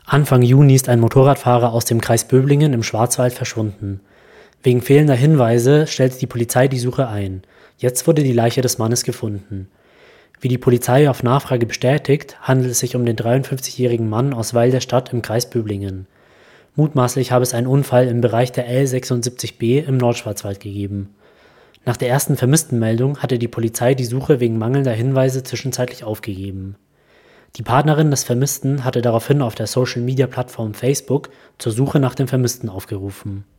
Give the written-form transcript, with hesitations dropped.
Anfang Juni ist ein Motorradfahrer aus dem Kreis Böblingen im Schwarzwald verschwunden. Wegen fehlender Hinweise stellte die Polizei die Suche ein. Jetzt wurde die Leiche des Mannes gefunden. Wie die Polizei auf Nachfrage bestätigt, handelt es sich um den 53-jährigen Mann aus Weil der Stadt im Kreis Böblingen. Mutmaßlich habe es einen Unfall im Bereich der L76B im Nordschwarzwald gegeben. Nach der ersten Vermisstenmeldung hatte die Polizei die Suche wegen mangelnder Hinweise zwischenzeitlich aufgegeben. Die Partnerin des Vermissten hatte daraufhin auf der Social-Media-Plattform Facebook zur Suche nach dem Vermissten aufgerufen.